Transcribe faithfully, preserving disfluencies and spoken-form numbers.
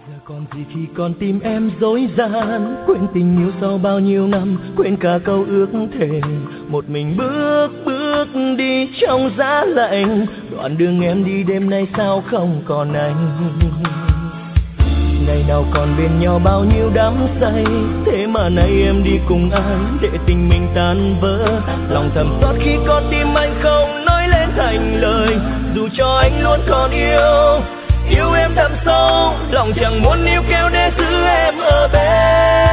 Giờ còn gì khi con tim em dối gian, quên tình yêu sau bao nhiêu năm, quên cả câu ước thề. Một mình bước bước đi trong giá lạnh, đoạn đường em đi đêm nay sao không còn anh. Ngày nào còn bên nhau bao nhiêu đắm say, thế mà nay em đi cùng ai để tình mình tan vỡ. Lòng thầm xót khi con tim anh không nói lên thành lời, dù cho anh luôn còn yêu, yêu em thầm sâu. Lòng chẳng muốn níu kéo để giữ em ở bên.